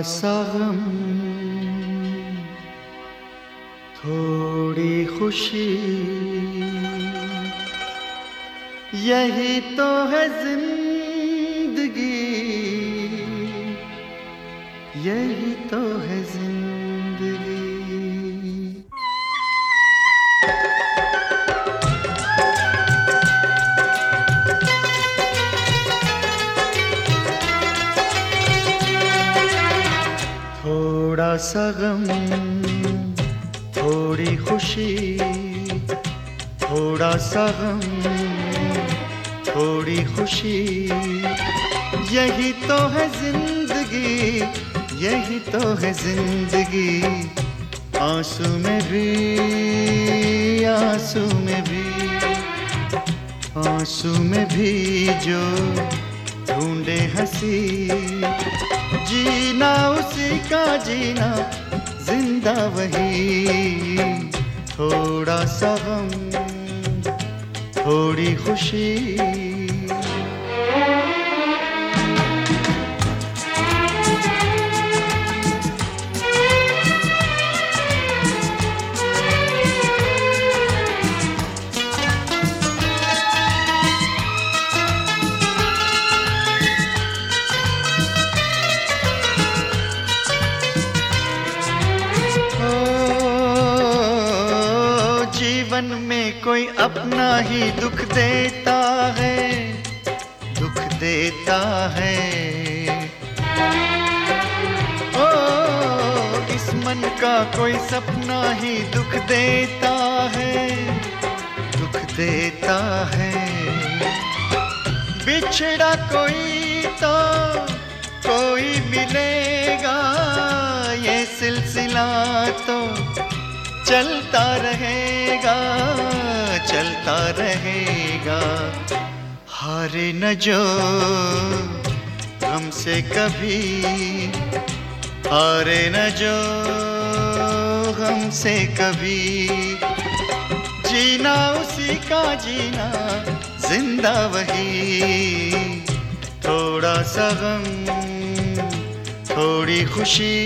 सा गम, थोड़ी खुशी, यही तो है जिंदगी, यही तो है जिंदगी। थोड़ा सा गम, थोड़ी खुशी, थोड़ा सा गम, थोड़ी खुशी, यही तो है जिंदगी, यही तो है जिंदगी। आंसू में भी, आंसू में भी, आंसू में भी जो ढूंढे हंसी, जीना उसी का जीना, जिंदा वही। थोड़ा सा गम, थोड़ी खुशी, जीवन में कोई अपना ही दुख देता है, दुख देता है। ओ इस मन का कोई सपना ही दुख देता है, दुख देता है। बिछड़ा कोई तो कोई मिलेगा, ये सिलसिला तो चलता रहेगा, चलता रहेगा। हारे न जो हमसे कभी, हारे न जो हमसे कभी, जीना उसी का जीना, जिंदा वही। थोड़ा सा गम, थोड़ी खुशी,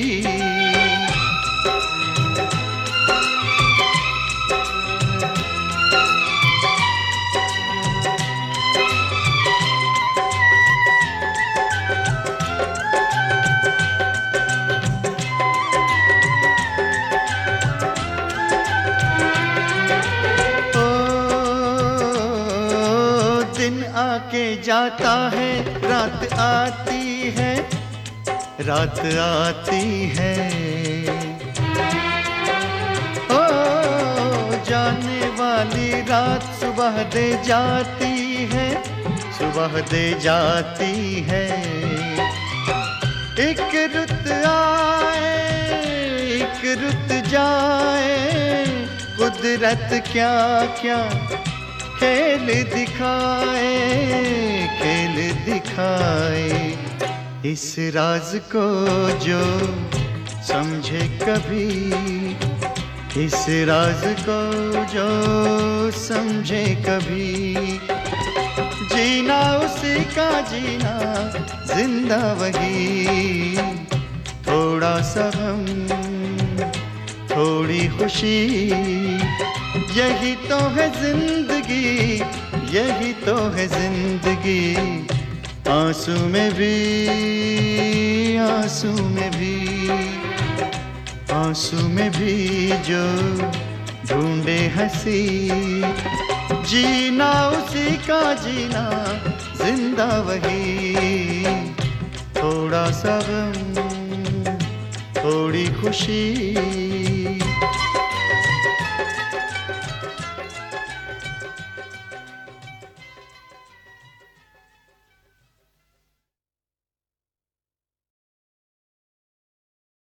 दिन आके जाता है, रात आती है, रात आती है। ओ जाने वाली रात सुबह दे जाती है, सुबह दे जाती है। एक रुत आए, एक रुत जाए, कुदरत क्या क्या खेल दिखाए, खेल दिखाए। इस राज को जो समझे कभी, इस राज को जो समझे कभी, जीना उसी का जीना, जिंदा वही। थोड़ा सा गम, थोड़ी खुशी, यही तो है जिंदगी, यही तो है जिंदगी। आंसू में भी, आंसू में भी, आंसू में भी जो ढूंढे हंसी, जीना उसी का जीना, जिंदा वही। थोड़ा सा गम, थोड़ी खुशी।